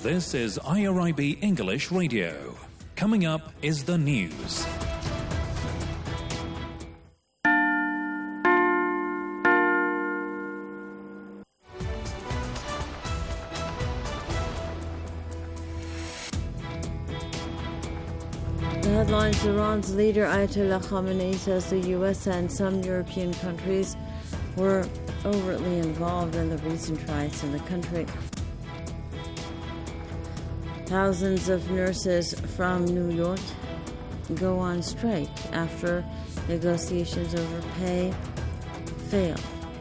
This is IRIB English Radio. Coming up is the news. The headlines: Iran's leader Ayatollah Khamenei says the US and some European countries were overtly involved in the recent riots in the country. Thousands of nurses from New York go on strike after negotiations over pay fail.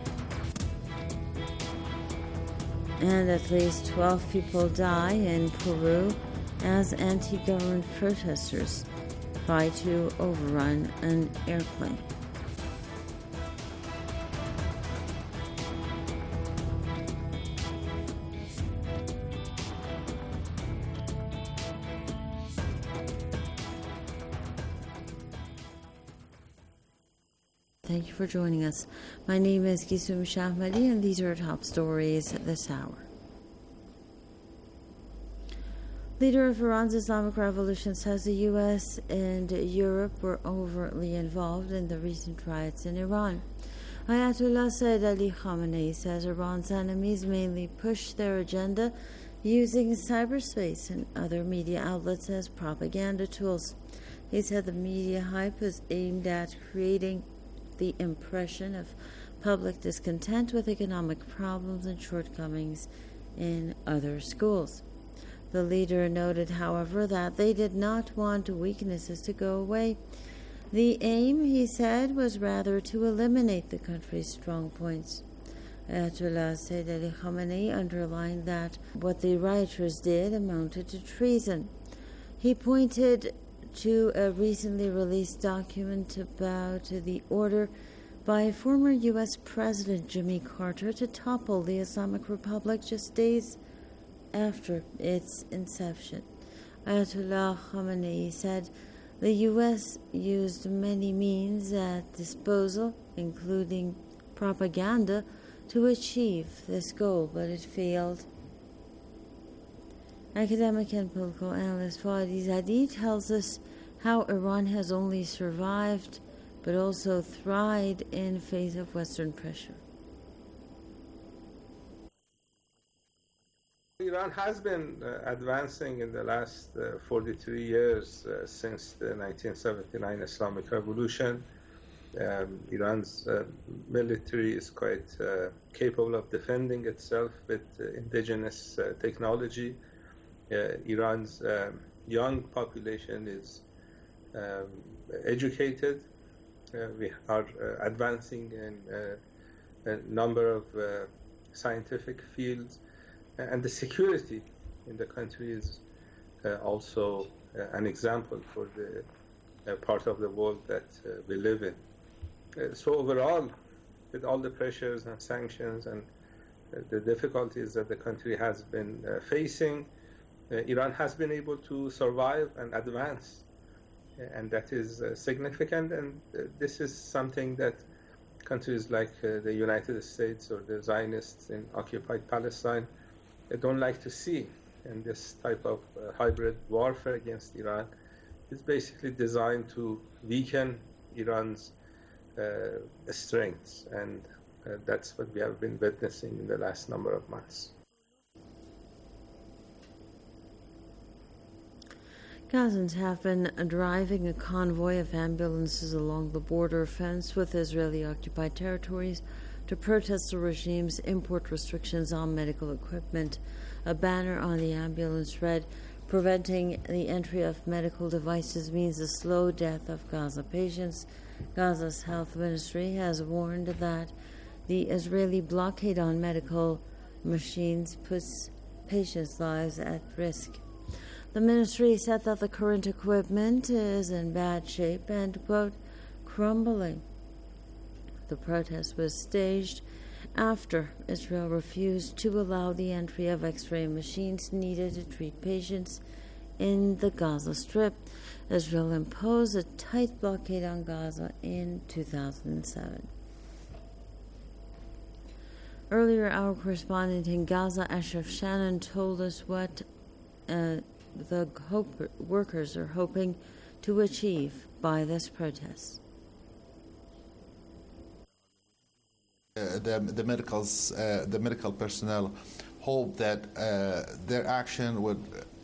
And at least 12 people die in Peru as anti-government protesters try to overrun an airplane. Thank you for joining us. My name is Gisum Shahmadi, and these are top stories this hour. Leader of Iran's Islamic Revolution says the U.S. and Europe were overtly involved in the recent riots in Iran. Ayatollah Sayyid Ali Khamenei says Iran's enemies mainly push their agenda using cyberspace and other media outlets as propaganda tools. He said the media hype is aimed at creating the impression of public discontent with economic problems and shortcomings in other schools. The leader noted, however, that they did not want weaknesses to go away. The aim, he said, was rather to eliminate the country's strong points. Ayatollah Sayyid Ali Khamenei underlined that what the rioters did amounted to treason. He pointed to a recently released document about the order by former U.S. President Jimmy Carter to topple the Islamic Republic just days after its inception. Ayatollah Khamenei said the U.S. used many means at disposal, including propaganda, to achieve this goal, but it failed. Academic and political analyst Fadi Zadi tells us how Iran has only survived but also thrived in face of Western pressure. Iran has been advancing in the last 43 years since the 1979 Islamic Revolution. Iran's military is quite capable of defending itself with indigenous technology. Iran's young population is educated. We are advancing in a number of scientific fields, and the security in the country is also an example for the part of the world that we live in. So overall, with all the pressures and sanctions and the difficulties that the country has been facing, Iran has been able to survive and advance, and that is significant. And this is something that countries like the United States or the Zionists in occupied Palestine don't like to see. And this type of hybrid warfare against Iran is basically designed to weaken Iran's strengths, and that's what we have been witnessing in the last number of months. Gazans have been driving a convoy of ambulances along the border fence with Israeli-occupied territories to protest the regime's import restrictions on medical equipment. A banner on the ambulance read, "Preventing the entry of medical devices means the slow death of Gaza patients." Gaza's health ministry has warned that the Israeli blockade on medical machines puts patients' lives at risk. The ministry said that the current equipment is in bad shape and, quote, crumbling. The protest was staged after Israel refused to allow the entry of X-ray machines needed to treat patients in the Gaza Strip. Israel imposed a tight blockade on Gaza in 2007. Earlier, our correspondent in Gaza, Ashraf Shannon, told us what workers are hoping to achieve by this protest. The medical personnel hope that their action would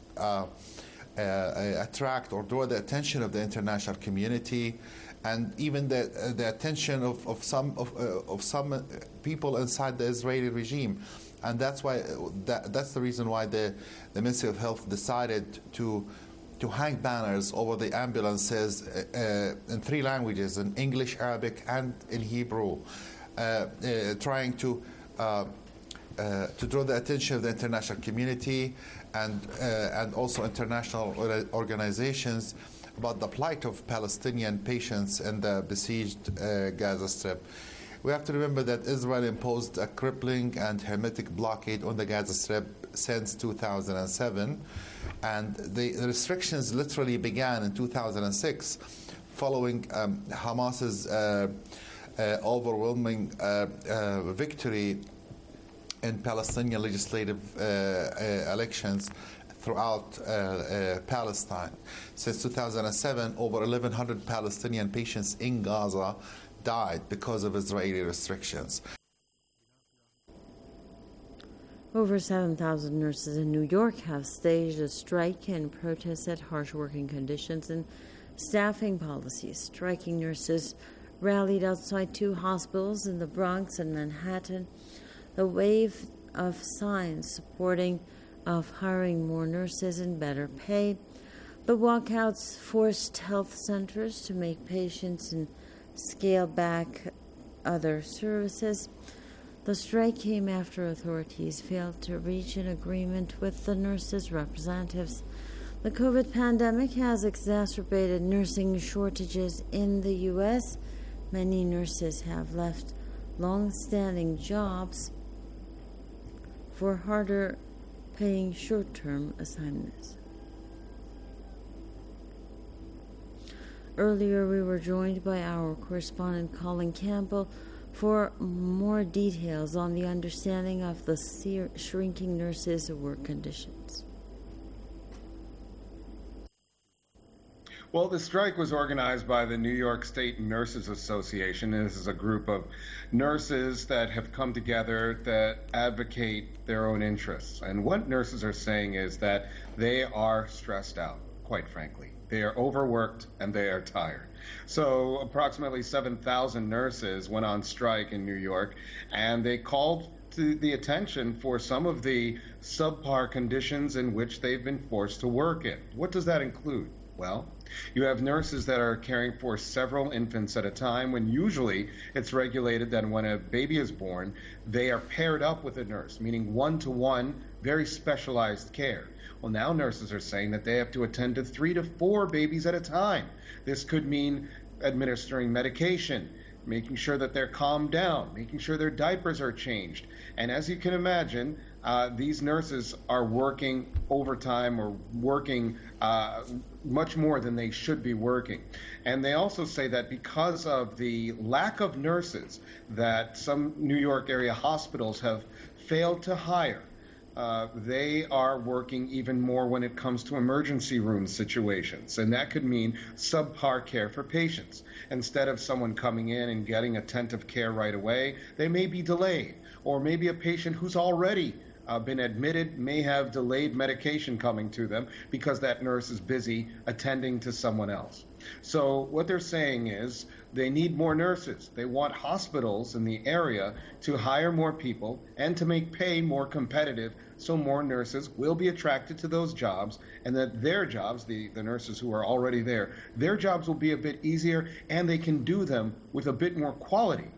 attract or draw the attention of the international community, and even the attention of some people inside the Israeli regime. And that's why that's the reason why the Ministry of Health decided to hang banners over the ambulances in 3 languages, in English, Arabic, and in Hebrew, trying to draw the attention of the international community and also international organizations about the plight of Palestinian patients in the besieged Gaza Strip. We have to remember that Israel imposed a crippling and hermetic blockade on the Gaza Strip since 2007, and the restrictions literally began in 2006 following Hamas's overwhelming victory in Palestinian legislative elections throughout Palestine. Since 2007, over 1,100 Palestinian patients in Gaza died because of Israeli restrictions. Over 7,000 nurses in New York have staged a strike in protest at harsh working conditions and staffing policies. Striking nurses rallied outside 2 hospitals in the Bronx and Manhattan. A wave of signs supporting of hiring more nurses and better pay. The walkouts forced health centers to make patients and scale back other services. The strike came after authorities failed to reach an agreement with the nurses' representatives. The COVID pandemic has exacerbated nursing shortages in the U.S. Many nurses have left long-standing jobs for harder-paying short-term assignments. Earlier, we were joined by our correspondent Colin Campbell for more details on the understanding of the shrinking nurses' work conditions. Well, the strike was organized by the New York State Nurses Association. This is a group of nurses that have come together that advocate their own interests. And what nurses are saying is that they are stressed out, quite frankly. They are overworked and they are tired. So approximately 7,000 nurses went on strike in New York, and they called to the attention for some of the subpar conditions in which they've been forced to work in. What does that include? Well, you have nurses that are caring for several infants at a time, when usually it's regulated that when a baby is born, they are paired up with a nurse, meaning one-to-one, very specialized care. Well, now nurses are saying that they have to attend to 3 to 4 babies at a time. This could mean administering medication, making sure that they're calmed down, making sure their diapers are changed. And as you can imagine, these nurses are working overtime or working much more than they should be working. And they also say that because of the lack of nurses that some New York area hospitals have failed to hire, they are working even more when it comes to emergency room situations. And that could mean subpar care for patients. Instead of someone coming in and getting attentive care right away, they may be delayed. Or maybe a patient who's already been admitted may have delayed medication coming to them because that nurse is busy attending to someone else. So what they're saying is they need more nurses. They want hospitals in the area to hire more people and to make pay more competitive, so more nurses will be attracted to those jobs, and that their jobs, the nurses who are already there, their jobs will be a bit easier and they can do them with a bit more quality.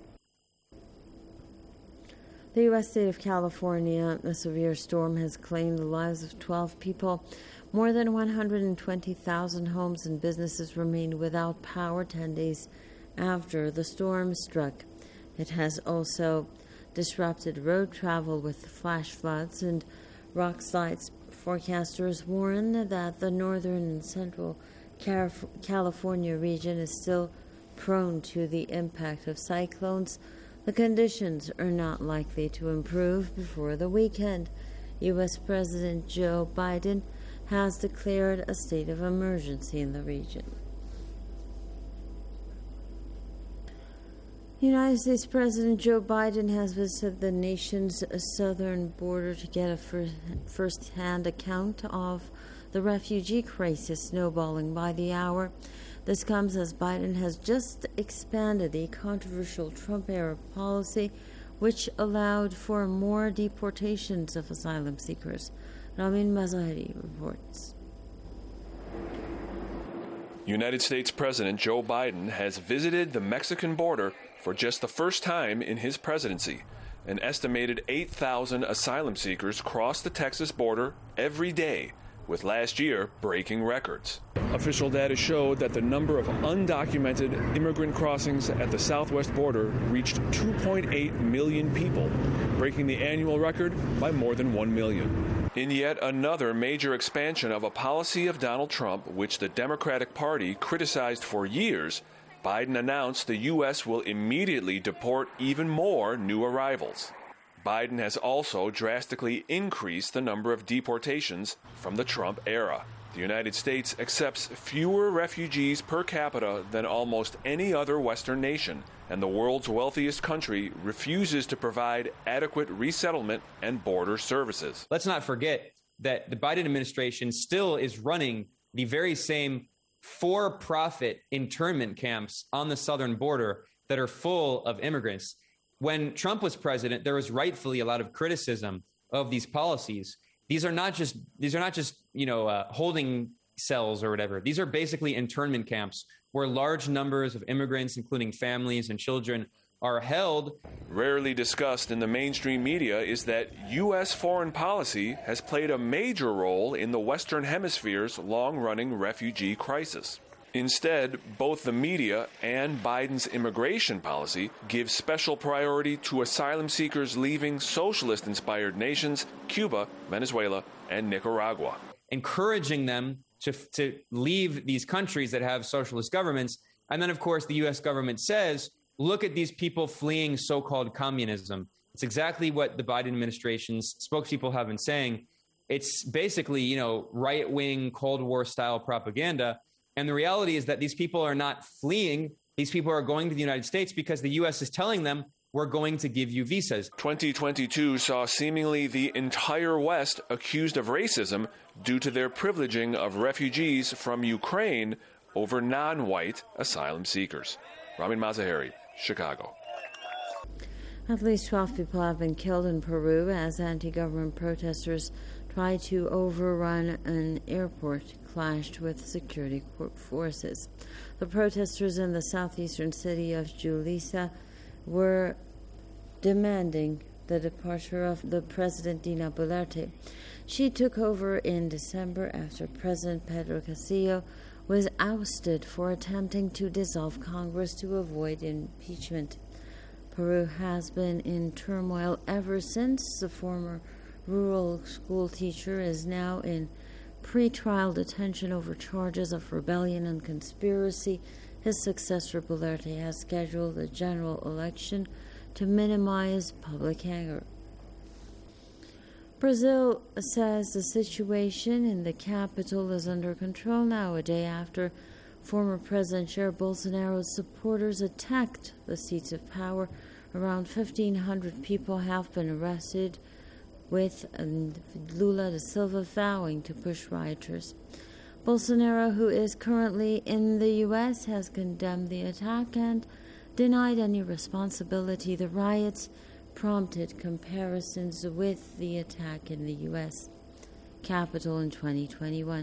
The U.S. state of California, a severe storm has claimed the lives of 12 people. More than 120,000 homes and businesses remained without power 10 days after the storm struck. It has also disrupted road travel with flash floods and rock slides. Forecasters warn that the northern and central California region is still prone to the impact of cyclones. The conditions are not likely to improve before the weekend. U.S. President Joe Biden has declared a state of emergency in the region. United States President Joe Biden has visited the nation's southern border to get a first-hand account of the refugee crisis snowballing by the hour. This comes as Biden has just expanded a controversial Trump-era policy which allowed for more deportations of asylum seekers. Ramin Mazaheri reports. United States President Joe Biden has visited the Mexican border for just the first time in his presidency. An estimated 8,000 asylum seekers cross the Texas border every day, with last year breaking records. Official data showed that the number of undocumented immigrant crossings at the southwest border reached 2.8 million people, breaking the annual record by more than 1 million. In yet another major expansion of a policy of Donald Trump, which the Democratic Party criticized for years, Biden announced the U.S. will immediately deport even more new arrivals. Biden has also drastically increased the number of deportations from the Trump era. The United States accepts fewer refugees per capita than almost any other Western nation, and the world's wealthiest country refuses to provide adequate resettlement and border services. Let's not forget that the Biden administration still is running the very same for-profit internment camps on the southern border that are full of immigrants. When Trump was president, there was rightfully a lot of criticism of these policies. These are not just holding cells or whatever. These are basically internment camps where large numbers of immigrants, including families and children, are held. Rarely discussed in the mainstream media is that U.S. foreign policy has played a major role in the Western Hemisphere's long-running refugee crisis. Instead, both the media and Biden's immigration policy give special priority to asylum seekers leaving socialist-inspired nations, Cuba, Venezuela, and Nicaragua. Encouraging them to leave these countries that have socialist governments. And then, of course, the U.S. government says, look at these people fleeing so-called communism. It's exactly what the Biden administration's spokespeople have been saying. It's basically, right-wing Cold War-style propaganda. And the reality is that these people are not fleeing. These people are going to the United States because the U.S. is telling them, we're going to give you visas. 2022 saw seemingly the entire West accused of racism due to their privileging of refugees from Ukraine over non-white asylum seekers. Ramin Mazaheri, Chicago. At least 12 people have been killed in Peru as anti-government protesters tried to overrun an airport clashed with security forces. The protesters in the southeastern city of Julissa were demanding the departure of the President Dina Boluarte. She took over in December after President Pedro Castillo was ousted for attempting to dissolve Congress to avoid impeachment. Peru has been in turmoil ever since. The former rural school teacher is now in pre-trial detention over charges of rebellion and conspiracy. His successor, Boluarte, has scheduled a general election to minimize public anger. Brazil says the situation in the capital is under control now, a day after former President Jair Bolsonaro's supporters attacked the seats of power. Around 1,500 people have been arrested, with Lula da Silva vowing to push rioters. Bolsonaro, who is currently in the U.S., has condemned the attack and denied any responsibility. The riots prompted comparisons with the attack in the U.S. Capitol in 2021.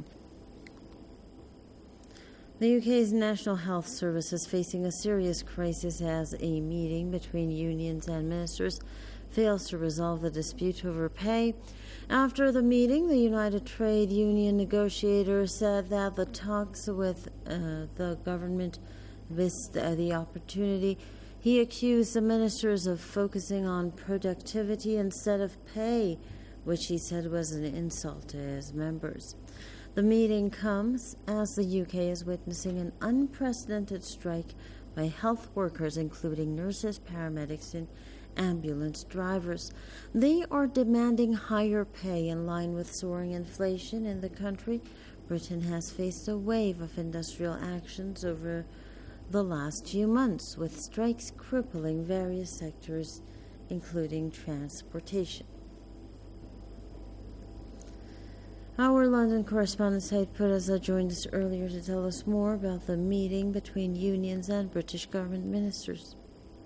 The UK's National Health Service is facing a serious crisis as a meeting between unions and ministers fails to resolve the dispute over pay. After the meeting, the United Trade Union negotiator said that the talks with the government missed the opportunity. He accused the ministers of focusing on productivity instead of pay, which he said was an insult to his members. The meeting comes as the UK is witnessing an unprecedented strike by health workers, including nurses, paramedics, and ambulance drivers. They are demanding higher pay in line with soaring inflation in the country. Britain has faced a wave of industrial actions over the last few months, with strikes crippling various sectors, including transportation. Our London correspondent Said Puraza joined us earlier to tell us more about the meeting between unions and British government ministers.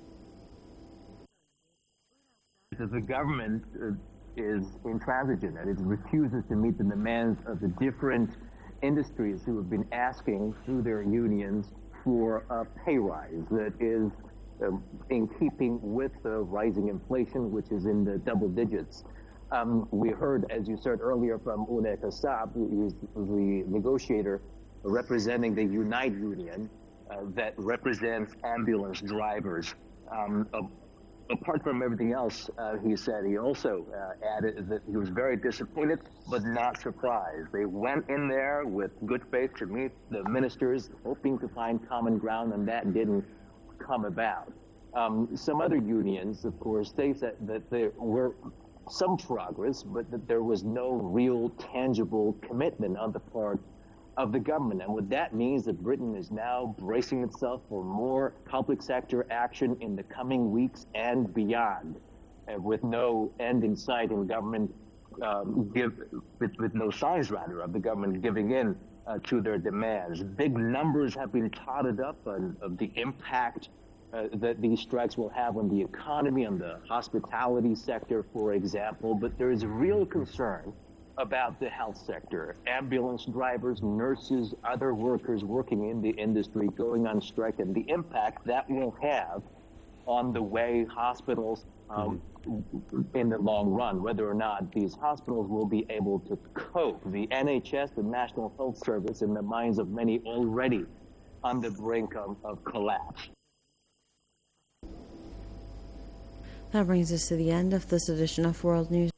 The government is intransigent and it refuses to meet the demands of the different industries who have been asking through their unions for a pay rise that is in keeping with the rising inflation, which is in the double digits. We heard, as you said earlier, from Une Kassab, who is the negotiator representing the Unite Union that represents ambulance drivers. Apart from everything else, he said, he also added that he was very disappointed but not surprised. They went in there with good faith to meet the ministers, hoping to find common ground, and that didn't come about. Some other unions, of course, they said that there were some progress, but that there was no real tangible commitment on the part of the government. And what that means that Britain is now bracing itself for more public sector action in the coming weeks and beyond, with no end in sight in government, with no signs rather of the government giving in to their demands. Big numbers have been totted up of the impact that these strikes will have on the economy, on the hospitality sector, for example, but there is real concern about the health sector. Ambulance drivers, nurses, other workers working in the industry going on strike, and the impact that will have on the way hospitals in the long run, whether or not these hospitals will be able to cope. The NHS, the National Health Service, in the minds of many already on the brink of collapse. That brings us to the end of this edition of World News.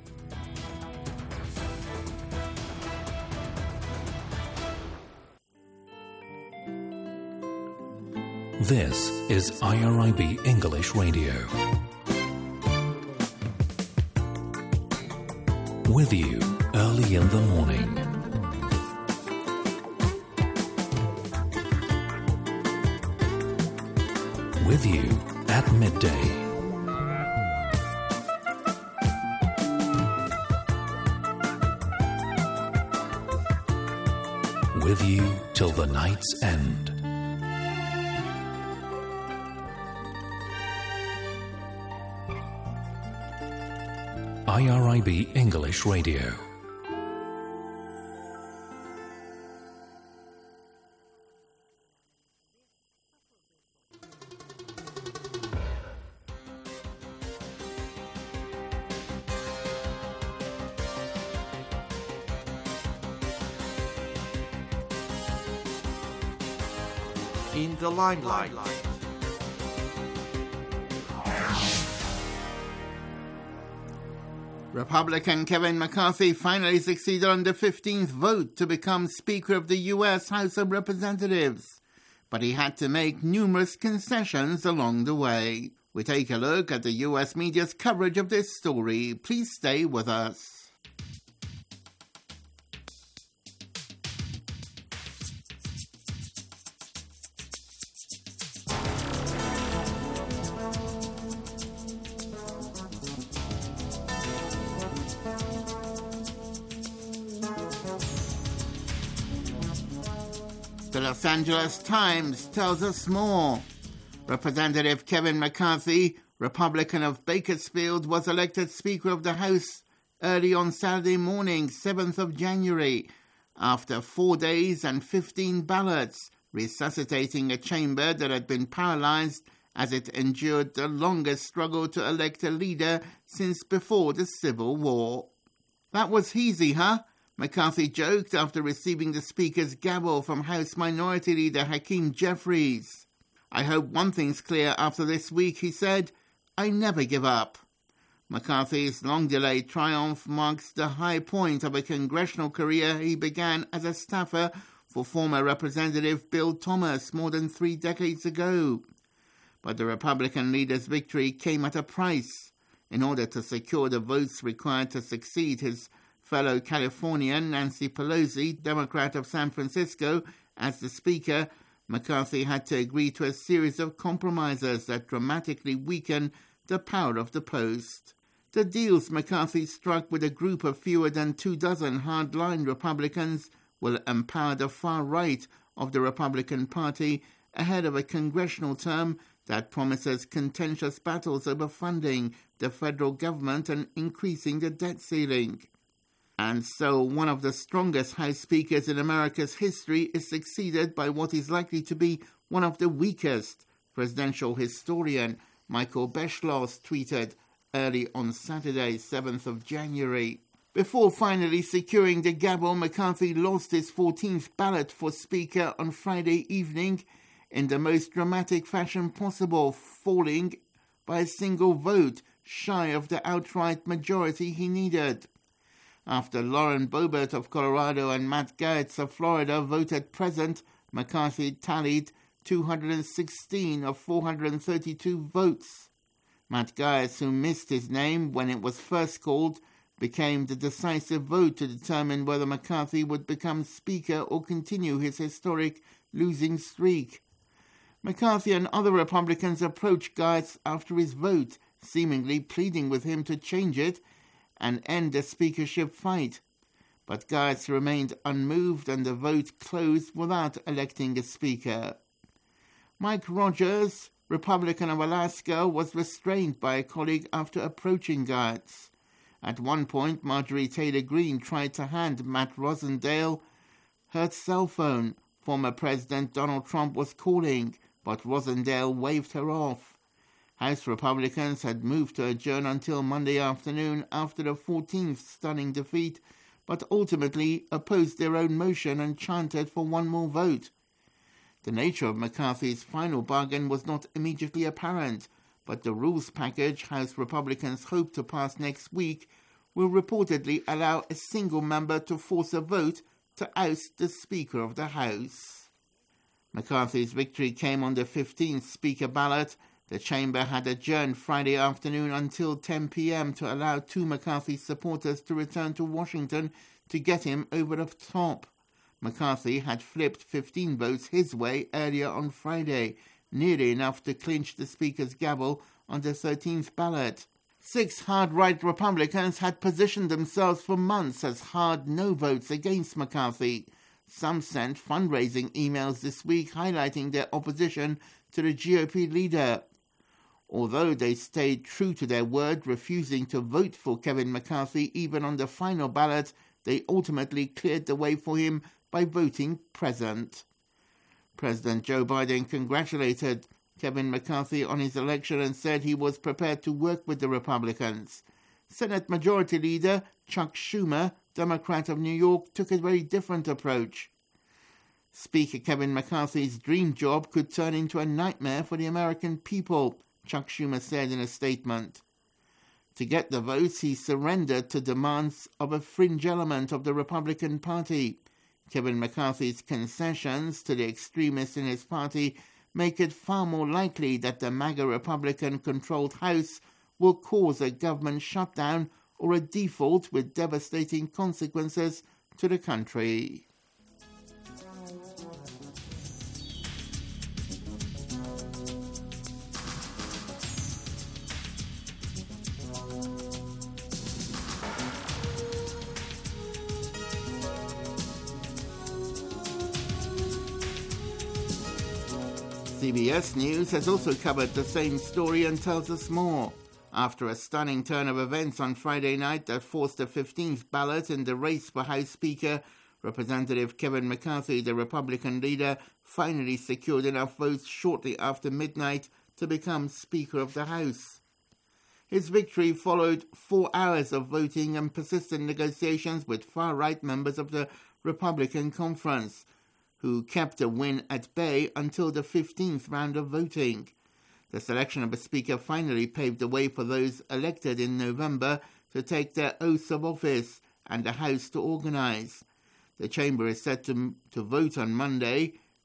This is IRIB English Radio. With you early in the morning. With you at midday. With you till the night's end. IRIB English Radio. In the limelight. Republican Kevin McCarthy finally succeeded on the 15th vote to become Speaker of the U.S. House of Representatives, but he had to make numerous concessions along the way. We take a look at the U.S. media's coverage of this story. Please stay with us. The Los Angeles Times tells us more. Representative Kevin McCarthy, Republican of Bakersfield, was elected Speaker of the House early on Saturday morning, 7th of January, after 4 days and 15 ballots, resuscitating a chamber that had been paralyzed as it endured the longest struggle to elect a leader since before the Civil War. That was easy, huh? McCarthy joked after receiving the Speaker's gavel from House Minority Leader Hakeem Jeffries. I hope one thing's clear after this week, he said. I never give up. McCarthy's long-delayed triumph marks the high point of a congressional career he began as a staffer for former Representative Bill Thomas more than 3 decades ago. But the Republican leader's victory came at a price. In order to secure the votes required to succeed his fellow Californian Nancy Pelosi, Democrat of San Francisco, as the Speaker, McCarthy had to agree to a series of compromises that dramatically weakened the power of the post. The deals McCarthy struck with a group of fewer than 24 hardline Republicans will empower the far right of the Republican Party ahead of a congressional term that promises contentious battles over funding the federal government and increasing the debt ceiling. And so one of the strongest House Speakers in America's history is succeeded by what is likely to be one of the weakest. Presidential historian Michael Beschloss tweeted early on Saturday, 7th of January. Before finally securing the gavel, McCarthy lost his 14th ballot for Speaker on Friday evening in the most dramatic fashion possible, falling by a single vote, shy of the outright majority he needed. After Lauren Boebert of Colorado and Matt Gaetz of Florida voted present, McCarthy tallied 216 of 432 votes. Matt Gaetz, who missed his name when it was first called, became the decisive vote to determine whether McCarthy would become Speaker or continue his historic losing streak. McCarthy and other Republicans approached Gaetz after his vote, seemingly pleading with him to change it and end the speakership fight. But Gaetz remained unmoved and the vote closed without electing a speaker. Mike Rogers, Republican of Alaska, was restrained by a colleague after approaching Gaetz. At one point, Marjorie Taylor Greene tried to hand Matt Rosendale her cell phone. Former President Donald Trump was calling, but Rosendale waved her off. House Republicans had moved to adjourn until Monday afternoon after the 14th stunning defeat, but ultimately opposed their own motion and chanted for one more vote. The nature of McCarthy's final bargain was not immediately apparent, but the rules package House Republicans hope to pass next week will reportedly allow a single member to force a vote to oust the Speaker of the House. McCarthy's victory came on the 15th Speaker ballot. The chamber had adjourned Friday afternoon until 10 p.m. to allow two McCarthy supporters to return to Washington to get him over the top. McCarthy had flipped 15 votes his way earlier on Friday, nearly enough to clinch the Speaker's gavel on the 13th ballot. 6 hard-right Republicans had positioned themselves for months as hard no votes against McCarthy. Some sent fundraising emails this week highlighting their opposition to the GOP leader. Although they stayed true to their word, refusing to vote for Kevin McCarthy even on the final ballot, they ultimately cleared the way for him by voting present. President Joe Biden congratulated Kevin McCarthy on his election and said he was prepared to work with the Republicans. Senate Majority Leader Chuck Schumer, Democrat of New York, took a very different approach. Speaker Kevin McCarthy's dream job could turn into a nightmare for the American people, Chuck Schumer said in a statement. To get the votes, he surrendered to demands of a fringe element of the Republican Party. Kevin McCarthy's concessions to the extremists in his party make it far more likely that the MAGA Republican-controlled House will cause a government shutdown or a default with devastating consequences to the country. CBS News has also covered the same story and tells us more. After a stunning turn of events on Friday night that forced the 15th ballot in the race for House Speaker, Representative Kevin McCarthy, the Republican leader, finally secured enough votes shortly after midnight to become Speaker of the House. His victory followed 4 hours of voting and persistent negotiations with far-right members of the Republican Conference, who kept the win at bay until the 15th round of voting. The selection of a speaker finally paved the way for those elected in November to take their oaths of office and the House to organize. The chamber is set to vote on Monday.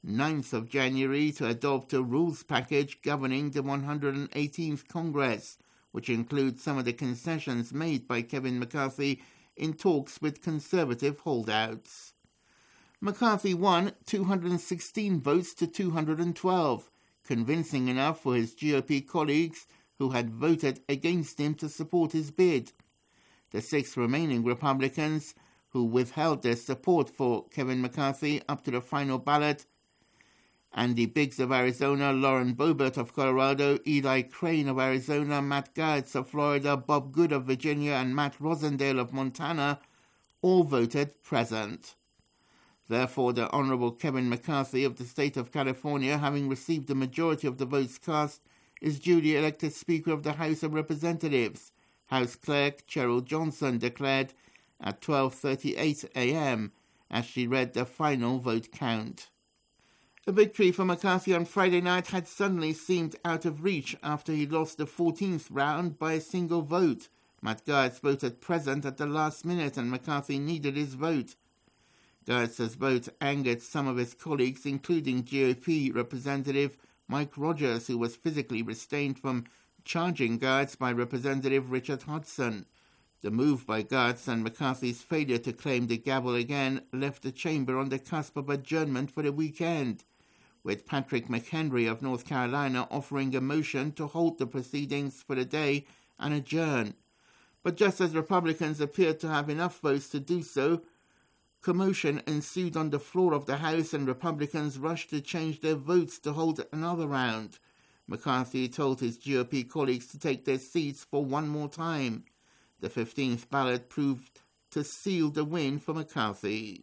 9th of January to adopt a rules package governing the 118th Congress, which includes some of the concessions made by Kevin McCarthy in talks with Conservative holdouts. McCarthy won 216 votes to 212, convincing enough for his GOP colleagues who had voted against him to support his bid. The 6 remaining Republicans who withheld their support for Kevin McCarthy up to the final ballot: Andy Biggs of Arizona, Lauren Boebert of Colorado, Eli Crane of Arizona, Matt Gaetz of Florida, Bob Good of Virginia, and Matt Rosendale of Montana, all voted present. Therefore, the Honorable Kevin McCarthy of the state of California, having received the majority of the votes cast, is duly elected Speaker of the House of Representatives. House Clerk Cheryl Johnson declared at 12:38 a.m. as she read the final vote count. A victory for McCarthy on Friday night had suddenly seemed out of reach after he lost the 14th round by a single vote. Matt Gaetz voted present at the last minute and McCarthy needed his vote. Gaetz's vote angered some of his colleagues, including GOP Representative Mike Rogers, who was physically restrained from charging Gaetz by Representative Richard Hodgson. The move by Gaetz and McCarthy's failure to claim the gavel again left the chamber on the cusp of adjournment for the weekend, with Patrick McHenry of North Carolina offering a motion to halt the proceedings for the day and adjourn. But just as Republicans appeared to have enough votes to do so, commotion ensued on the floor of the House and Republicans rushed to change their votes to hold another round. McCarthy told his GOP colleagues to take their seats for one more time. The 15th ballot proved to seal the win for McCarthy.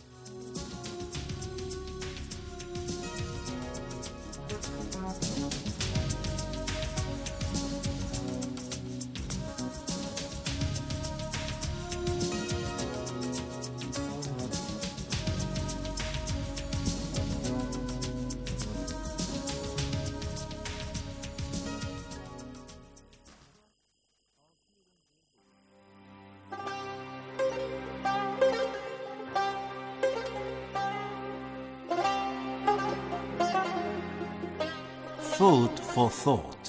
Food for thought.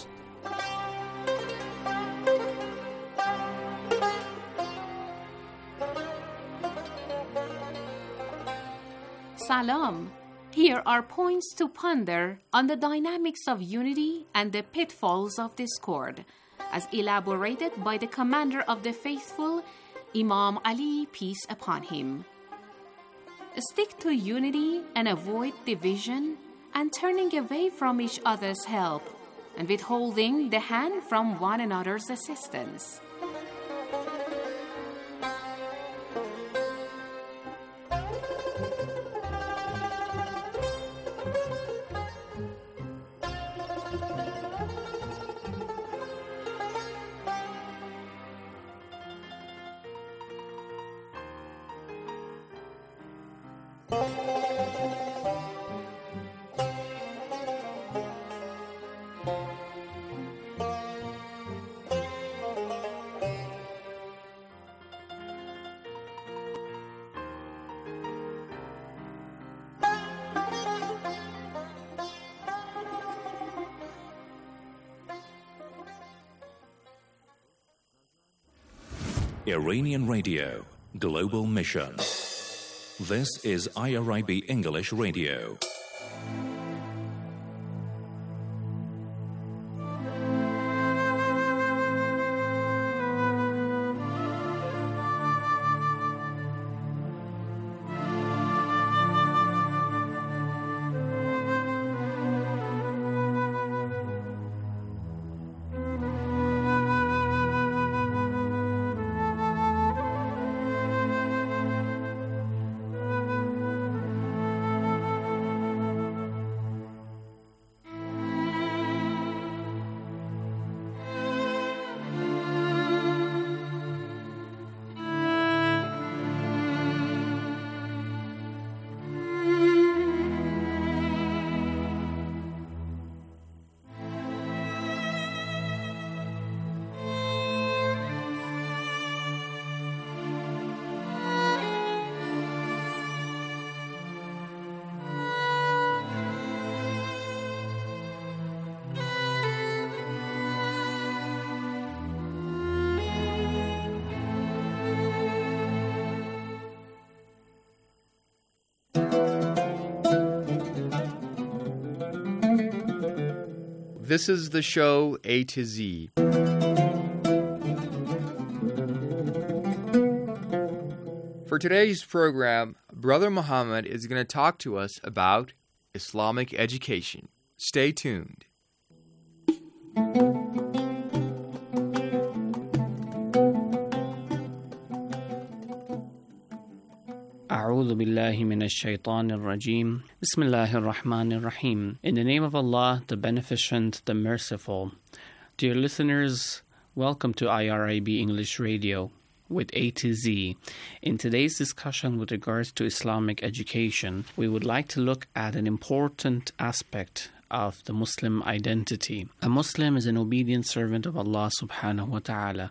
Salam. Here are points to ponder on the dynamics of unity and the pitfalls of discord, as elaborated by the commander of the faithful, Imam Ali, peace upon him. Stick to unity and avoid division and turning away from each other's help and withholding the hand from one another's assistance. Iranian Radio, Global Mission. This is IRIB English Radio. This is the show A to Z. For today's program, Brother Muhammad is going to talk to us about Islamic education. Stay tuned. أعوذ بالله من الشيطان الرجيم بسم الله الرحمن الرحيم. In the name of Allah, the Beneficent, the Merciful. Dear listeners, welcome to IRIB English Radio with A to Z. In today's discussion with regards to Islamic education, we would like to look at an important aspect of the Muslim identity. A Muslim is an obedient servant of Allah subhanahu wa ta'ala,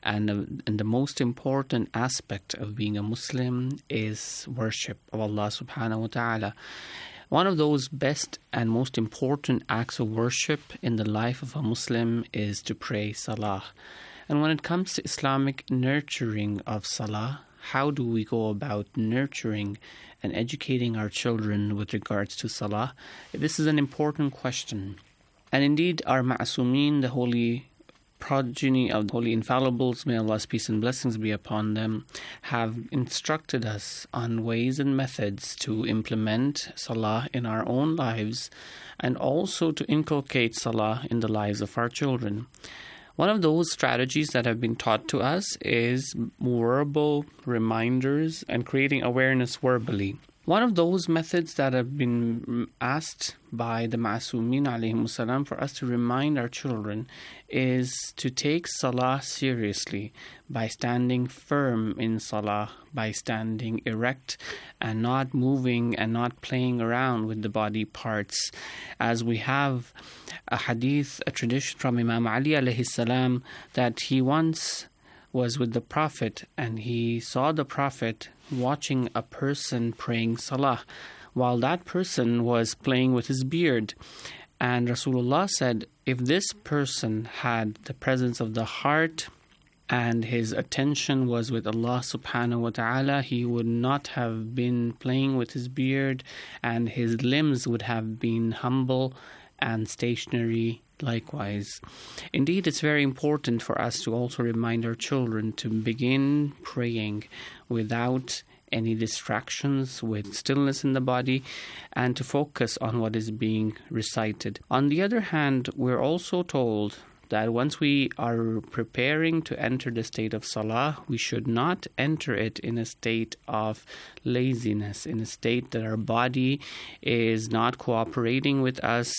and the most important aspect of being a Muslim is worship of Allah subhanahu wa ta'ala. One of those best and most important acts of worship in the life of a Muslim is to pray salah. And when it comes to Islamic nurturing of salah, how do we go about nurturing and educating our children with regards to salah? This is an important question. And indeed, our ma'asumin, the holy progeny of the holy infallibles, may Allah's peace and blessings be upon them, have instructed us on ways and methods to implement salah in our own lives and also to inculcate salah in the lives of our children. One of those strategies that have been taught to us is verbal reminders and creating awareness verbally. One of those methods that have been asked by the Ma'asumin alayhimus salam for us to remind our children is to take salah seriously by standing firm in salah, by standing erect and not moving and not playing around with the body parts. As we have a hadith, a tradition from Imam Ali alayhi salam, that he once was with the Prophet and he saw the Prophet watching a person praying salah while that person was playing with his beard. And Rasulullah said, if this person had the presence of the heart and his attention was with Allah subhanahu wa ta'ala, he would not have been playing with his beard and his limbs would have been humble and stationary likewise. Indeed, it's very important for us to also remind our children to begin praying without any distractions, with stillness in the body, and to focus on what is being recited. On the other hand, we're also told that once we are preparing to enter the state of salah, we should not enter it in a state of laziness, in a state that our body is not cooperating with us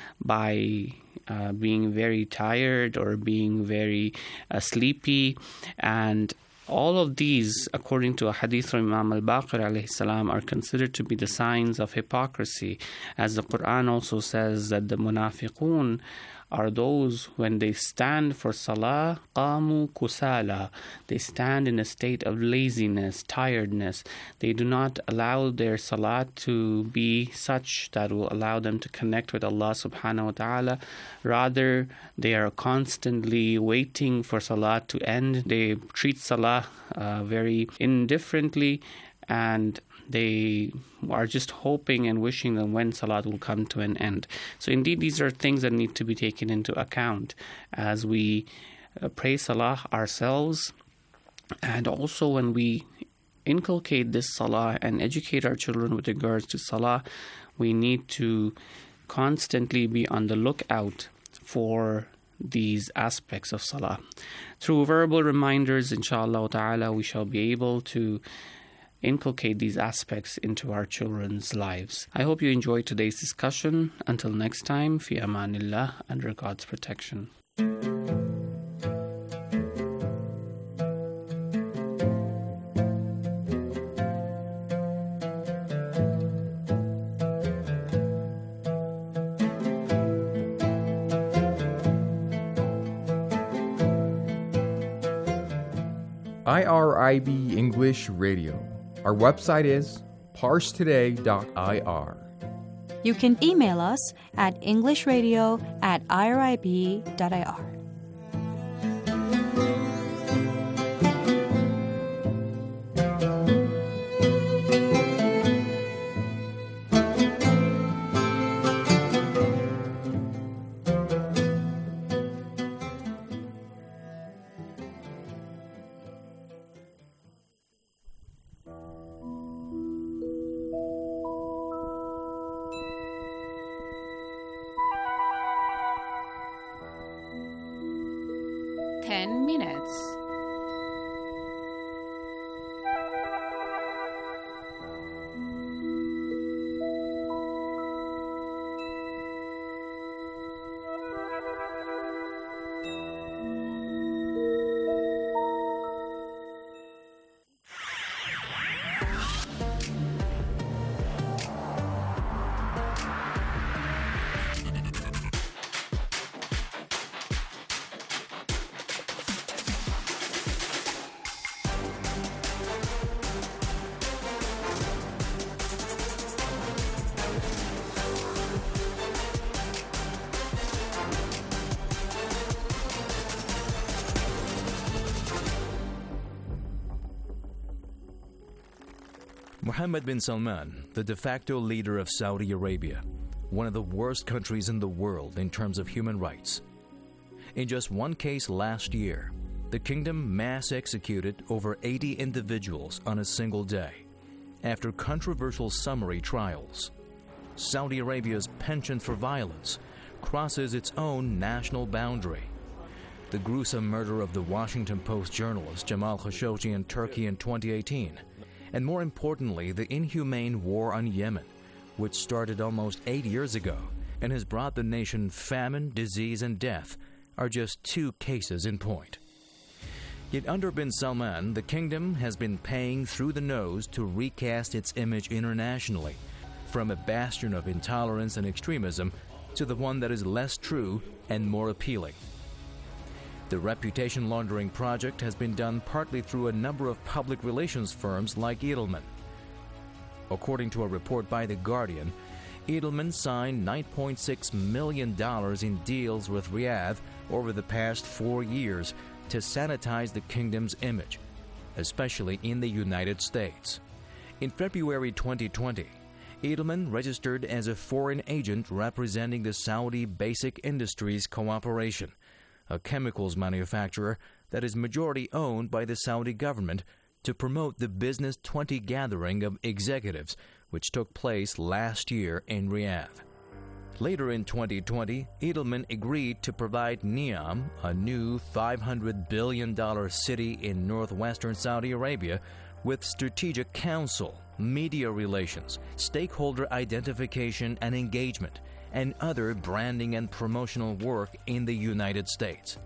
by being very tired or being very sleepy. And all of these, according to a hadith from Imam al-Baqir alayhi salam, are considered to be the signs of hypocrisy, as the Quran also says that the munafiqun are those when they stand for salah, qamu kusala. They stand in a state of laziness, tiredness. They do not allow their salah to be such that will allow them to connect with Allah subhanahu wa ta'ala. Rather, they are constantly waiting for salah to end. They treat salah very indifferently, and they are just hoping and wishing that when salat will come to an end. So indeed, these are things that need to be taken into account as we pray salah ourselves, and also when we inculcate this salah and educate our children with regards to salah, we need to constantly be on the lookout for these aspects of salah. Through verbal reminders, inshallah ta'ala, we shall be able to inculcate these aspects into our children's lives. I hope you enjoyed today's discussion. Until next time, fi amanillah, under God's protection. IRIB English Radio. Our website is parsetoday.ir. You can email us at englishradio@irib.ir. Mohammed bin Salman, the de facto leader of Saudi Arabia, one of the worst countries in the world in terms of human rights. In just one case last year, the kingdom mass executed over 80 individuals on a single day after controversial summary trials. Saudi Arabia's penchant for violence crosses its own national boundary. The gruesome murder of the Washington Post journalist Jamal Khashoggi in Turkey in 2018, and more importantly, the inhumane war on Yemen, which started almost 8 years ago and has brought the nation famine, disease, and death, are just two cases in point. Yet under bin Salman, the kingdom has been paying through the nose to recast its image internationally, from a bastion of intolerance and extremism to the one that is less true and more appealing. The reputation laundering project has been done partly through a number of public relations firms like Edelman. According to a report by The Guardian, Edelman signed $9.6 million in deals with Riyadh over the past 4 years to sanitize the kingdom's image, especially in the United States. In February 2020, Edelman registered as a foreign agent representing the Saudi Basic Industries Cooperation, a chemicals manufacturer that is majority owned by the Saudi government, to promote the Business 20 gathering of executives, which took place last year in Riyadh. Later in 2020, Edelman agreed to provide Neom, a new $500 billion city in northwestern Saudi Arabia, with strategic counsel, media relations, stakeholder identification and engagement, and other branding and promotional work in the United States.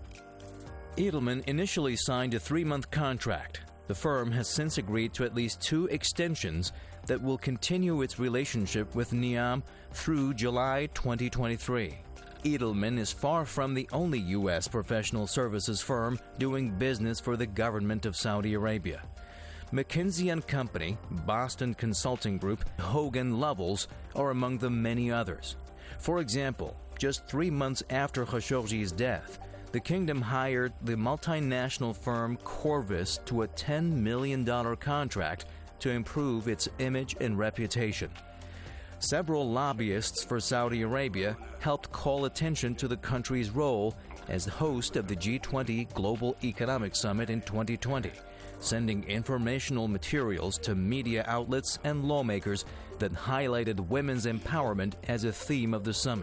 Edelman initially signed a 3-month contract. The firm has since agreed to at least 2 extensions that will continue its relationship with Neom through July 2023. Edelman is far from the only U.S. professional services firm doing business for the government of Saudi Arabia. McKinsey & Company, Boston Consulting Group, Hogan Lovells are among the many others. For example, just 3 months after Khashoggi's death, the kingdom hired the multinational firm Corvus to a $10 million contract to improve its image and reputation. Several lobbyists for Saudi Arabia helped call attention to the country's role as host of the G20 Global Economic Summit in 2020, sending informational materials to media outlets and lawmakers that highlighted women's empowerment as a theme of the summit.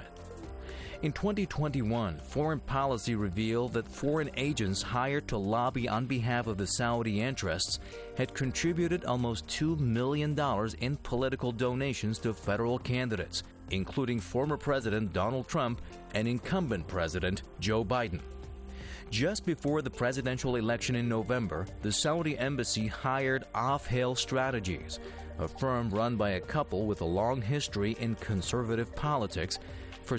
In 2021, Foreign Policy revealed that foreign agents hired to lobby on behalf of the Saudi interests had contributed almost $2 million in political donations to federal candidates, including former President Donald Trump and incumbent President Joe Biden. Just before the presidential election in November, the Saudi embassy hired Off Hill Strategies, a firm run by a couple with a long history in conservative politics, for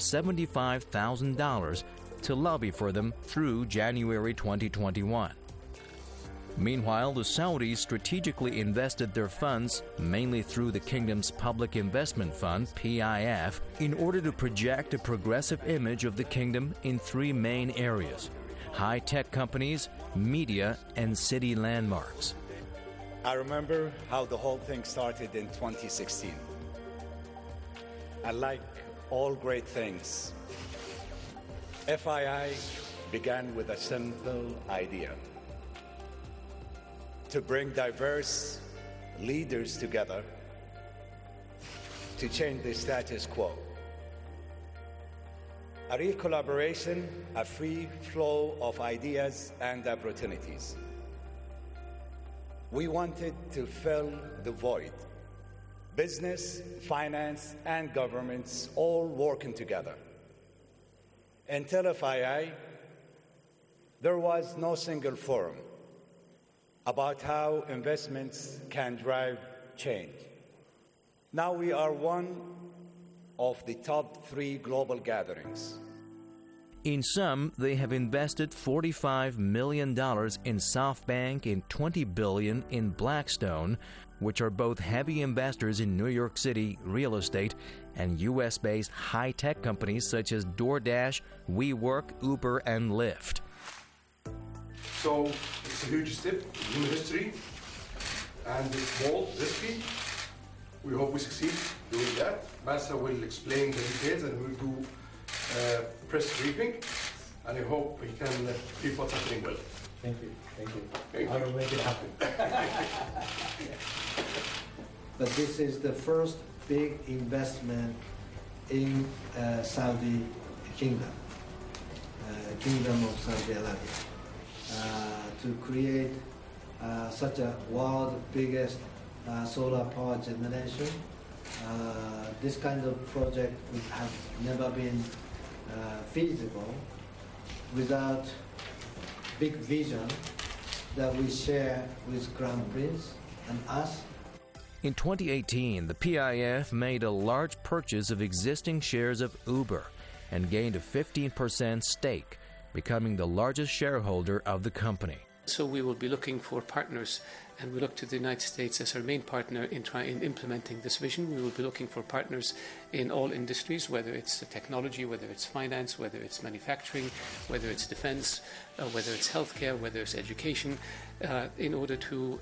$75,000 to lobby for them through January 2021. Meanwhile, the Saudis strategically invested their funds, mainly through the kingdom's Public Investment Fund, PIF, in order to project a progressive image of the kingdom in 3 main areas: high-tech companies, media, and city landmarks. I remember how the whole thing started in 2016. And like all great things, FII began with a simple idea: to bring diverse leaders together to change the status quo. A real collaboration, a free flow of ideas and opportunities. We wanted to fill the void. Business, finance, and governments all working together. Until FII, there was no single forum about how investments can drive change. Now we are one of the top 3 global gatherings. In sum, they have invested $45 million in SoftBank and $20 billion in Blackstone, which are both heavy investors in New York City real estate and U.S.-based high-tech companies such as DoorDash, WeWork, Uber, and Lyft. So it's a huge step, new history, and it's bold, risky, We hope we succeed doing that. Massa will explain the details and we'll do press briefing. And I hope he can brief what's happening well. Thank you. Thank you. Thank I will make it happen. But this is the first big investment in Saudi Kingdom, Kingdom of Saudi Arabia, to create such a world biggest solar power generation. This kind of project would have never been feasible without big vision that we share with Crown Prince and us. In 2018, the PIF made a large purchase of existing shares of Uber and gained a 15% stake, becoming the largest shareholder of the company. So we will be looking for partners, and we look to the United States as our main partner in implementing this vision. We will be looking for partners in all industries, whether it's technology, whether it's finance, whether it's manufacturing, whether it's defense, whether it's healthcare, whether it's education, in order to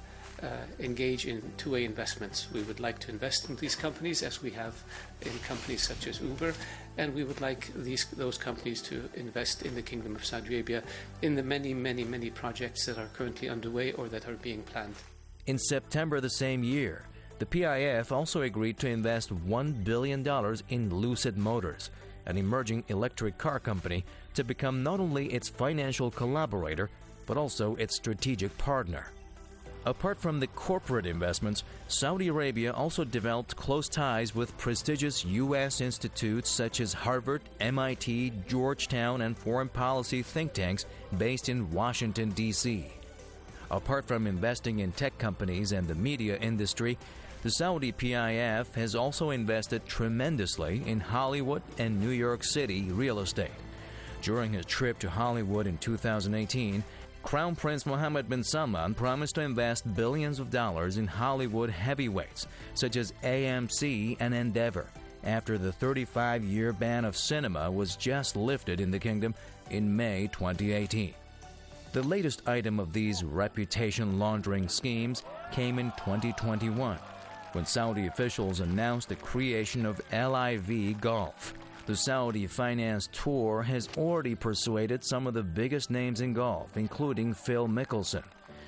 engage in two-way investments. We would like to invest in these companies as we have in companies such as Uber, and we would like those companies to invest in the Kingdom of Saudi Arabia in the many projects that are currently underway or that are being planned. In September the same year, the PIF also agreed to invest $1 billion in Lucid Motors, an emerging electric car company, to become not only its financial collaborator, but also its strategic partner. Apart from the corporate investments, Saudi Arabia also developed close ties with prestigious U.S. institutes such as Harvard, MIT, Georgetown, and foreign policy think tanks based in Washington, D.C. Apart from investing in tech companies and the media industry, the Saudi PIF has also invested tremendously in Hollywood and New York City real estate. During his trip to Hollywood in 2018, Crown Prince Mohammed bin Salman promised to invest billions of dollars in Hollywood heavyweights such as AMC and Endeavor after the 35-year ban of cinema was just lifted in the kingdom in May 2018. The latest item of these reputation laundering schemes came in 2021 when Saudi officials announced the creation of LIV Golf. The Saudi finance tour has already persuaded some of the biggest names in golf, including Phil Mickelson.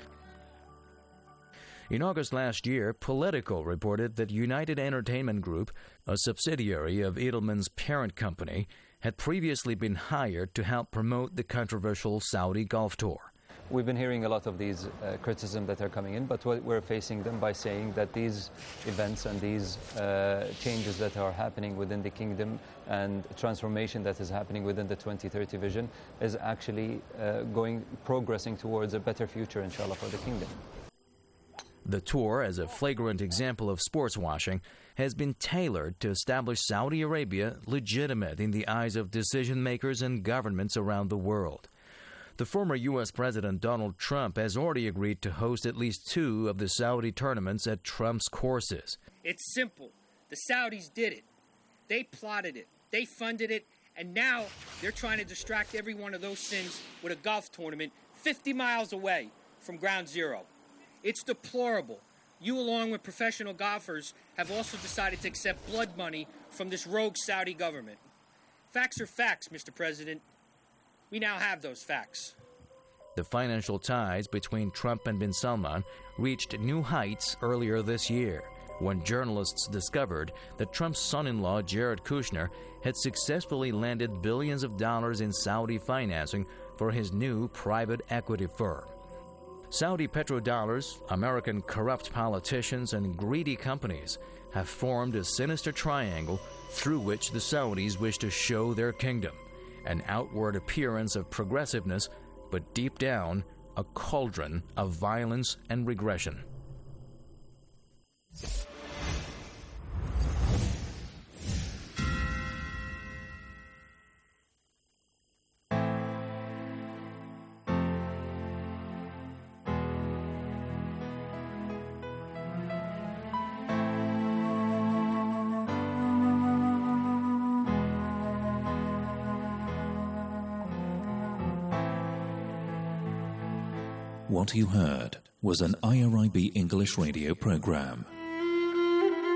In August last year, Politico reported that United Entertainment Group, a subsidiary of Edelman's parent company, had previously been hired to help promote the controversial Saudi golf tour. We've been hearing a lot of these criticisms that are coming in, but we're facing them by saying that these events and these changes that are happening within the kingdom and transformation that is happening within the 2030 vision is actually progressing towards a better future, inshallah, for the kingdom. The tour, as a flagrant example of sports washing, has been tailored to establish Saudi Arabia legitimate in the eyes of decision makers and governments around the world. The former U.S. President Donald Trump has already agreed to host at least 2 of the Saudi tournaments at Trump's courses. It's simple. The Saudis did it. They plotted it. They funded it. And now they're trying to distract every one of those sins with a golf tournament 50 miles away from ground zero. It's deplorable. You, along with professional golfers, have also decided to accept blood money from this rogue Saudi government. Facts are facts, Mr. President. We now have those facts. The financial ties between Trump and bin Salman reached new heights earlier this year when journalists discovered that Trump's son-in-law, Jared Kushner, had successfully landed billions of dollars in Saudi financing for his new private equity firm. Saudi petrodollars, American corrupt politicians, and greedy companies have formed a sinister triangle through which the Saudis wish to show their kingdom. An outward appearance of progressiveness, but deep down, a cauldron of violence and regression. What you heard was an IRIB English radio program.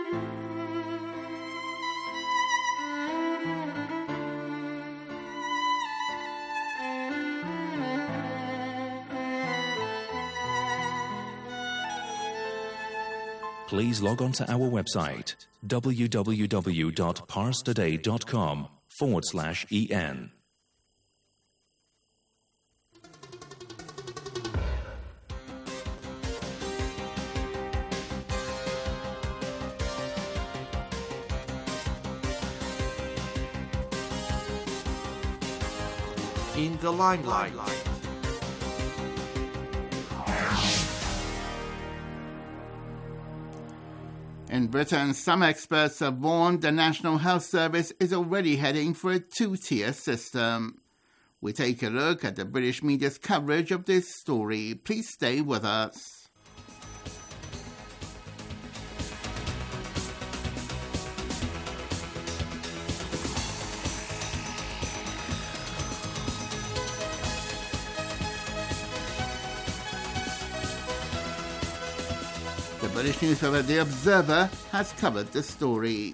please log on to our website www.parstoday.com/en. In the limelight. In Britain, some experts have warned the National Health Service is already heading for a two-tier system. We take a look at the British media's coverage of this story. Please stay with us. The British newspaper The Observer has covered the story.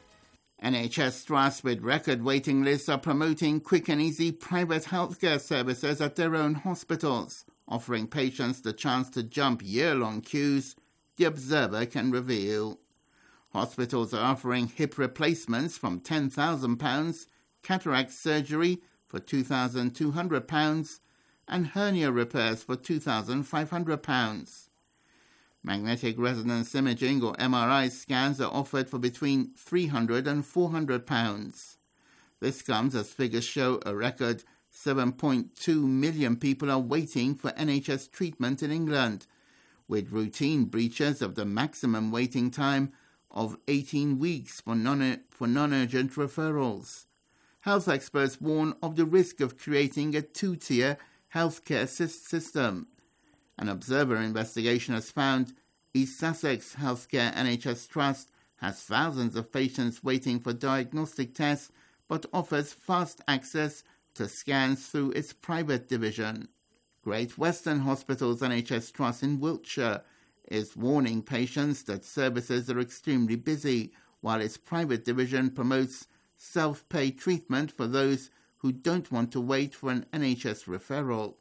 NHS trusts with record waiting lists are promoting quick and easy private healthcare services at their own hospitals, offering patients the chance to jump year-long queues, The Observer can reveal. Hospitals are offering hip replacements from £10,000, cataract surgery for £2,200, and hernia repairs for £2,500. Magnetic resonance imaging or MRI scans are offered for between £300 and £400. This comes as figures show a record 7.2 million people are waiting for NHS treatment in England, with routine breaches of the maximum waiting time of 18 weeks for non-urgent referrals. Health experts warn of the risk of creating a two-tier healthcare system. An Observer investigation has found East Sussex Healthcare NHS Trust has thousands of patients waiting for diagnostic tests but offers fast access to scans through its private division. Great Western Hospitals NHS Trust in Wiltshire is warning patients that services are extremely busy, while its private division promotes self-pay treatment for those who don't want to wait for an NHS referral.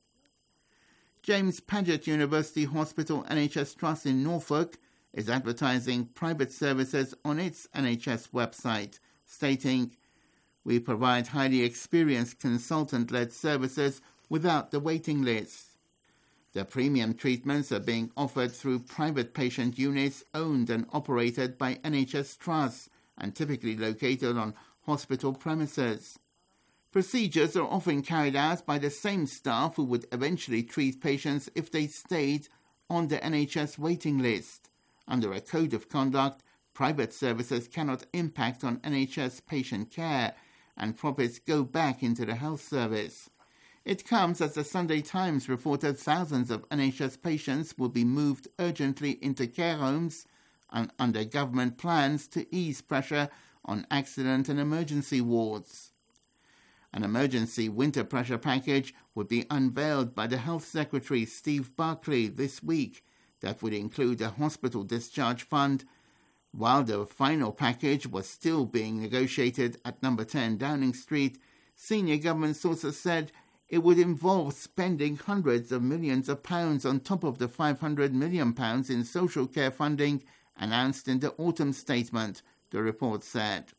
James Paget University Hospital NHS Trust in Norfolk is advertising private services on its NHS website, stating, "We provide highly experienced consultant-led services without the waiting list." The premium treatments are being offered through private patient units owned and operated by NHS trusts and typically located on hospital premises. Procedures are often carried out by the same staff who would eventually treat patients if they stayed on the NHS waiting list. Under a code of conduct, private services cannot impact on NHS patient care, and profits go back into the health service. It comes as the Sunday Times reported thousands of NHS patients will be moved urgently into care homes and under government plans to ease pressure on accident and emergency wards. An emergency winter pressure package would be unveiled by the Health Secretary Steve Barclay this week that would include a hospital discharge fund. While the final package was still being negotiated at number 10 Downing Street, senior government sources said it would involve spending hundreds of millions of pounds on top of the £500 million in social care funding announced in the autumn statement, the report said.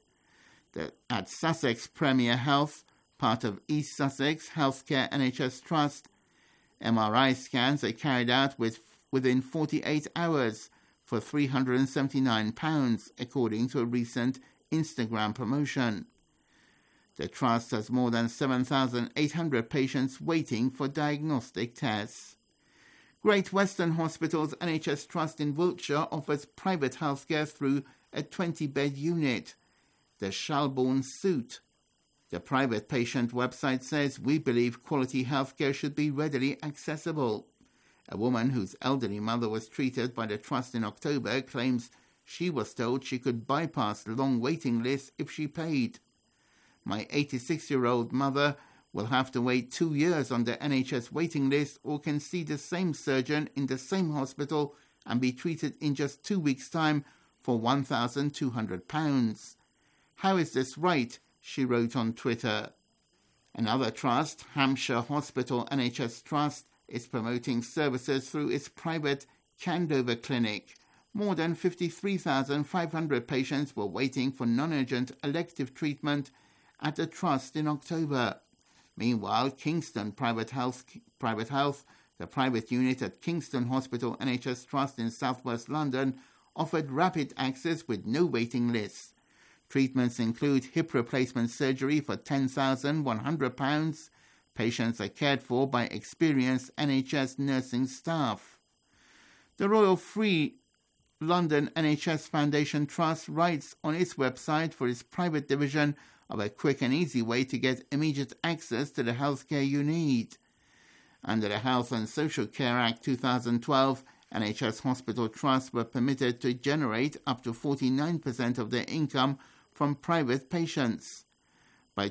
At Sussex Premier Health, part of East Sussex Healthcare NHS Trust, MRI scans are carried out within 48 hours for £379, according to a recent Instagram promotion. The Trust has more than 7,800 patients waiting for diagnostic tests. Great Western Hospitals NHS Trust in Wiltshire offers private healthcare through a 20-bed unit, the Shalbourne Suite. The private patient website says, "We believe quality healthcare should be readily accessible." A woman whose elderly mother was treated by the Trust in October claims she was told she could bypass the long waiting list if she paid. "My 86-year-old mother will have to wait 2 years on the NHS waiting list or can see the same surgeon in the same hospital and be treated in just 2 weeks' time for £1,200. How is this right?" she wrote on Twitter. Another trust, Hampshire Hospital NHS Trust, is promoting services through its private Candover clinic. more than 53,500 patients were waiting for non-urgent elective treatment at the Trust in October. Meanwhile, Kingston Private Health, the private unit at Kingston Hospital NHS Trust in southwest London, offered rapid access with no waiting lists. Treatments include hip replacement surgery for £10,100. Patients are cared for by experienced NHS nursing staff. The Royal Free London NHS Foundation Trust writes on its website for its private division of a quick and easy way to get immediate access to the healthcare you need. Under the Health and Social Care Act 2012, NHS hospital trusts were permitted to generate up to 49% of their income from private patients. By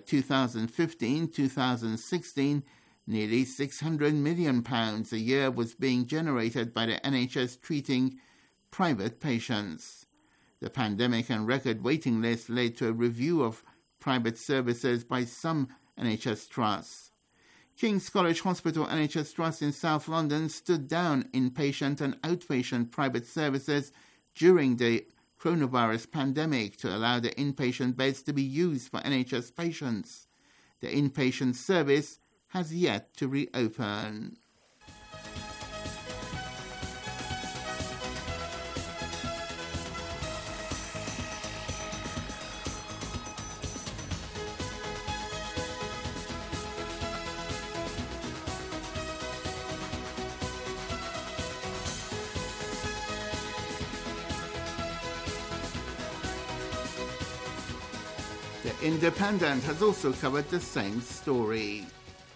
2015-2016, nearly £600 million a year was being generated by the NHS treating private patients. The pandemic and record waiting lists led to a review of private services by some NHS trusts. King's College Hospital NHS Trust in South London stood down inpatient and outpatient private services during the coronavirus pandemic to allow the inpatient beds to be used for NHS patients. The inpatient service has yet to reopen. The Independent has also covered the same story.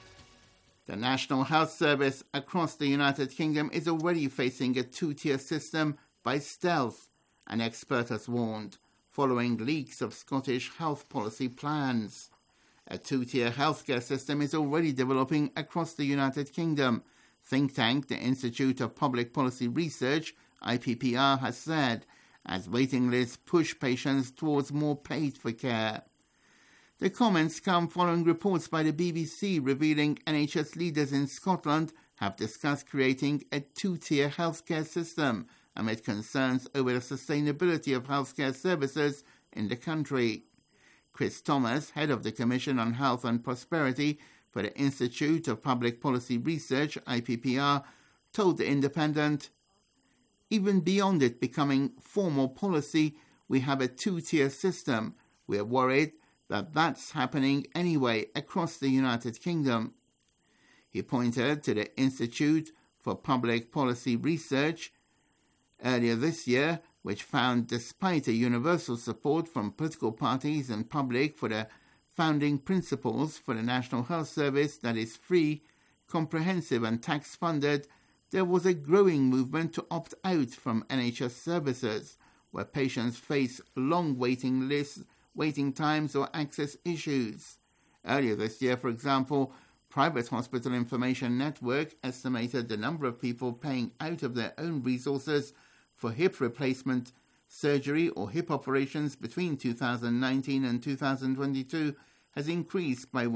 The National Health Service across the United Kingdom is already facing a two-tier system by stealth, an expert has warned, following leaks of Scottish health policy plans. A two-tier healthcare system is already developing across the United Kingdom. Think tank the Institute of Public Policy Research, IPPR, has said, as waiting lists push patients towards more paid-for care. The comments come following reports by the BBC revealing NHS leaders in Scotland have discussed creating a two-tier healthcare system amid concerns over the sustainability of healthcare services in the country. Chris Thomas, head of the Commission on Health and Prosperity for the Institute of Public Policy Research, IPPR, told The Independent, "Even beyond it becoming formal policy, we have a two-tier system. We are worried that that's happening anyway across the United Kingdom." He pointed to the Institute for Public Policy Research earlier this year, which found despite a universal support from political parties and public for the founding principles for the National Health Service that is free, comprehensive and tax-funded, there was a growing movement to opt out from NHS services, where patients face long waiting lists, waiting times or access issues. Earlier this year, for example, Private Hospital Information Network estimated the number of people paying out of their own resources for hip replacement surgery or hip operations between 2019 and 2022 has increased by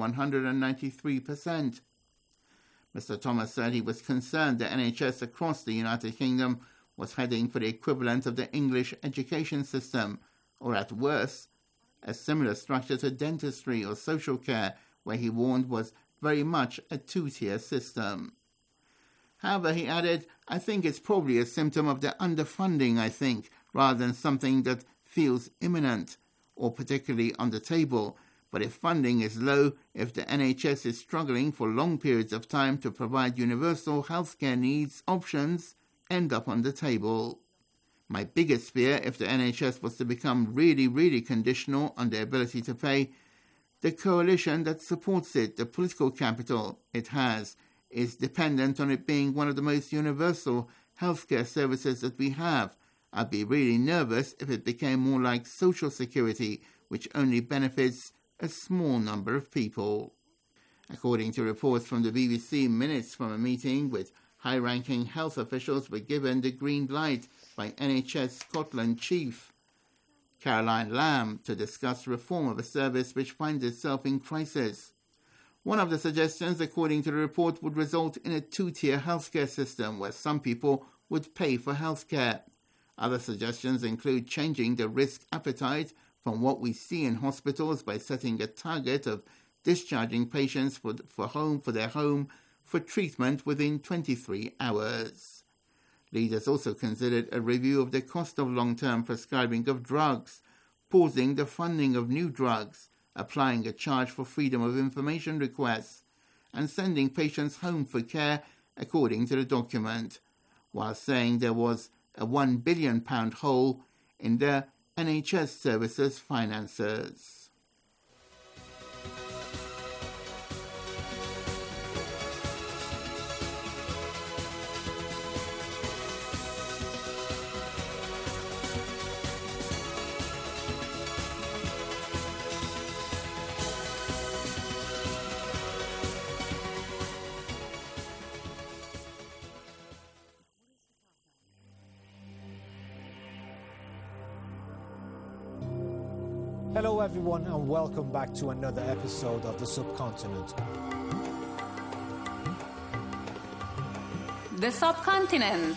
193%. Mr. Thomas said he was concerned the NHS across the United Kingdom was heading for the equivalent of the English education system, or at worst, a similar structure to dentistry or social care, where he warned was very much a two-tier system. However, he added, "I think it's probably a symptom of the underfunding, rather than something that feels imminent or particularly on the table. But if funding is low, if the NHS is struggling for long periods of time to provide universal healthcare needs, options end up on the table. My biggest fear, if the NHS was to become really, really conditional on the ability to pay, the coalition that supports it, the political capital it has, is dependent on it being one of the most universal healthcare services that we have. I'd be really nervous if it became more like Social Security, which only benefits a small number of people." According to reports from the BBC, minutes from a meeting with high-ranking health officials were given the green light by NHS Scotland Chief Caroline Lamb to discuss reform of a service which finds itself in crisis. One of the suggestions, according to the report, would result in a two-tier healthcare system where some people would pay for healthcare. Other suggestions include changing the risk appetite from what we see in hospitals by setting a target of discharging patients for their home for treatment within 23 hours. Leaders also considered a review of the cost of long-term prescribing of drugs, pausing the funding of new drugs, applying a charge for freedom of information requests, and sending patients home for care, according to the document, while saying there was a £1 billion hole in the NHS services finances. Hello everyone and welcome back to another episode of The Subcontinent. The Subcontinent.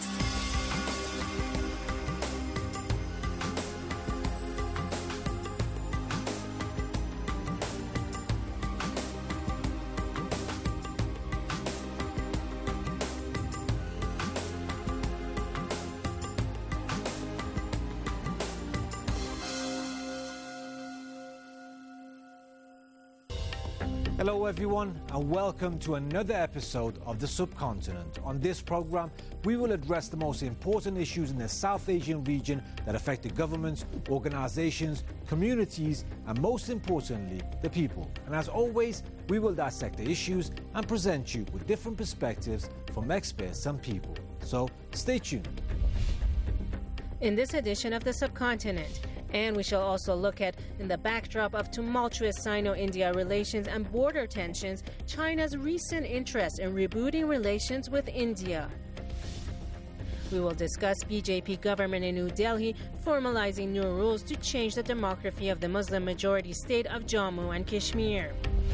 Hello everyone and welcome to another episode of The Subcontinent. On this program, we will address the most important issues in the South Asian region that affect the governments, organizations, communities, and most importantly, the people. And as always, we will dissect the issues and present you with different perspectives from experts and people. So stay tuned. In this edition of The Subcontinent, and we shall also look at, in the backdrop of tumultuous Sino-India relations and border tensions, China's recent interest in rebooting relations with India. We will discuss BJP government in New Delhi formalizing new rules to change the demography of the Muslim-majority state of Jammu and Kashmir.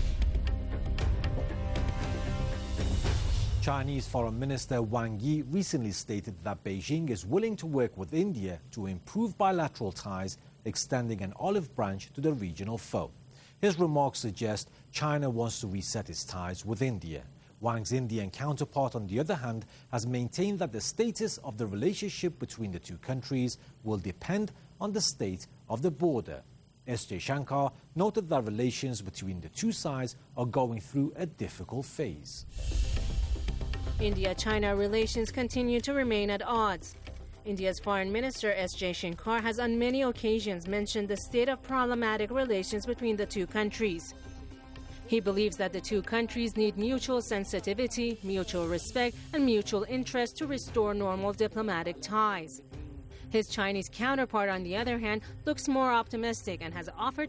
Chinese Foreign Minister Wang Yi recently stated that Beijing is willing to work with India to improve bilateral ties, extending an olive branch to the regional foe. His remarks suggest China wants to reset its ties with India. Wang's Indian counterpart, on the other hand, has maintained that the status of the relationship between the two countries will depend on the state of the border. S.J. Shankar noted that relations between the two sides are going through a difficult phase. India-China relations continue to remain at odds. India's Foreign Minister S.J. Shankar has on many occasions mentioned the state of problematic relations between the two countries. He believes that the two countries need mutual sensitivity, mutual respect, and mutual interest to restore normal diplomatic ties. His Chinese counterpart, on the other hand, looks more optimistic and has offered